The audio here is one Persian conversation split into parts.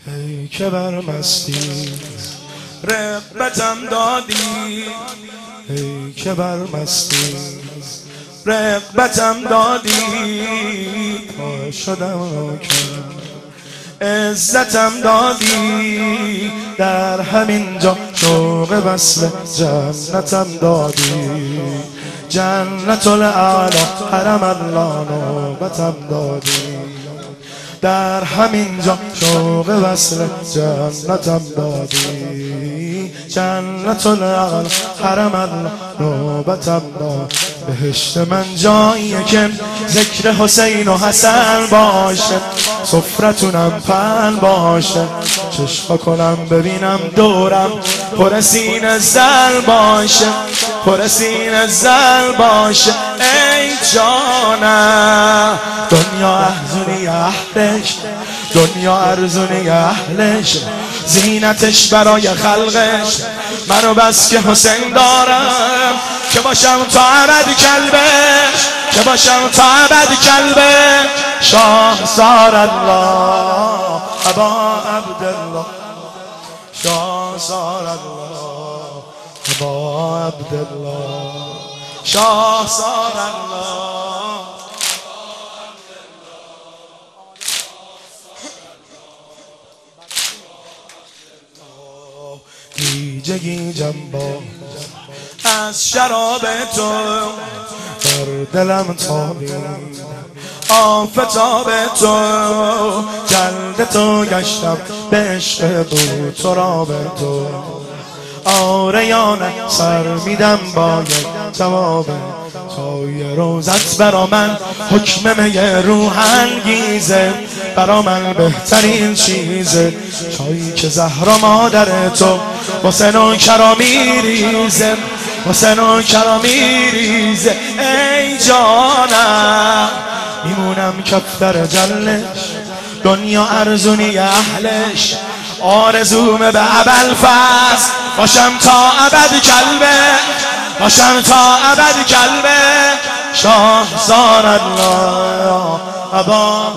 ای که بر مستی رغبتم دادی، ای که بر مستی رغبتم دادی، تا شدم نوکر عزتم دادی، در همین جا شوق وصل جنتم دادی، جنت الاعلی حرم الله نوبتم دادی، در همین جا شوق وصل جنتم دادی، جنت الاعلی حرم الله نوبتم دادی. بهشت من جاییه که ذکر حسین و حسن باشه، سفرتونم پهن باشه، چشم کنم ببینم دورم پر سینه زل باشه، پر سینه زل باشه. ای جانم دنیا ارزونی اهلش، دنیا ارزونی اهلش، زینتش برای خلقش، منو بس که حسین دارم که باشم تا ابد کلبش، که باشم تا ابد کلبش. شاهزار الله ابا عبدالله، شاهزار الله ابا عبدالله، شاهزار الله. گیجه گیجم با از شراب تو، بر دلم تابید آفتاب تو، جلد تو گشتم به عشق بود تو را به تو. آره یا نه سر میدم با یک جواب، چای روزت برا من حکم میه روح انگیزه، برا من بهترین چیزه، چایی که زهرا مادر تو واسه نوکرا میریزه، واسه نوکرا میریزه. ای جانم میمونم کفتر جلش، دنیا ارزونی اهلش، آرزومه به ابوالفضل باشم تا ابد کلبه، باشم تا ابد کلبه. شاهزار الله ابا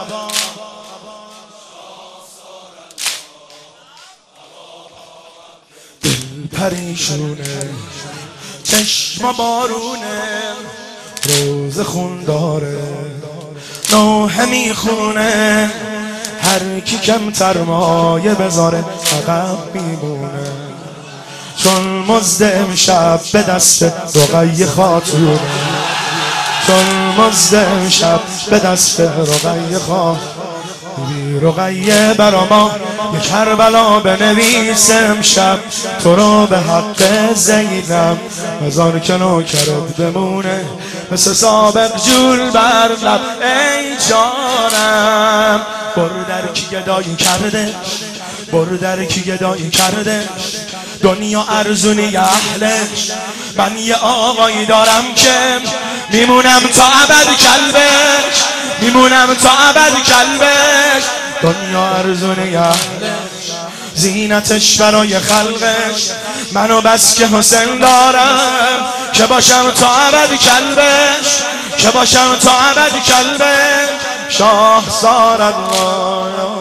دل پریشونه، چشم بارونه، روز خون داره نوحه میخونه، هر کی کمتر مایه بذاره عقب میمونه، چون مزد امشب به دست رقیه خاتونه، چون مزد امشب به دست رقیه خاتونه. رقیه برا ما یک کربلا بنویس امشب، تو رو به حق زینب، هزار که نوکرت بمونه مثل سابق جول بر لب. ای جانم بردر کی گدایی کردش، بردر کی گدایی کردش، دنیا ارزونی اهلش، من یه آقایی دارم که میمونم تا ابد کلبش، میمونم تا ابد کلبش. دنیا ارزونی اهلش، زینتش برای خلقش، منو بس که حسین دارم که باشم تا ابد کلبش، که باشم تا ابد کلبش. شاهزار الله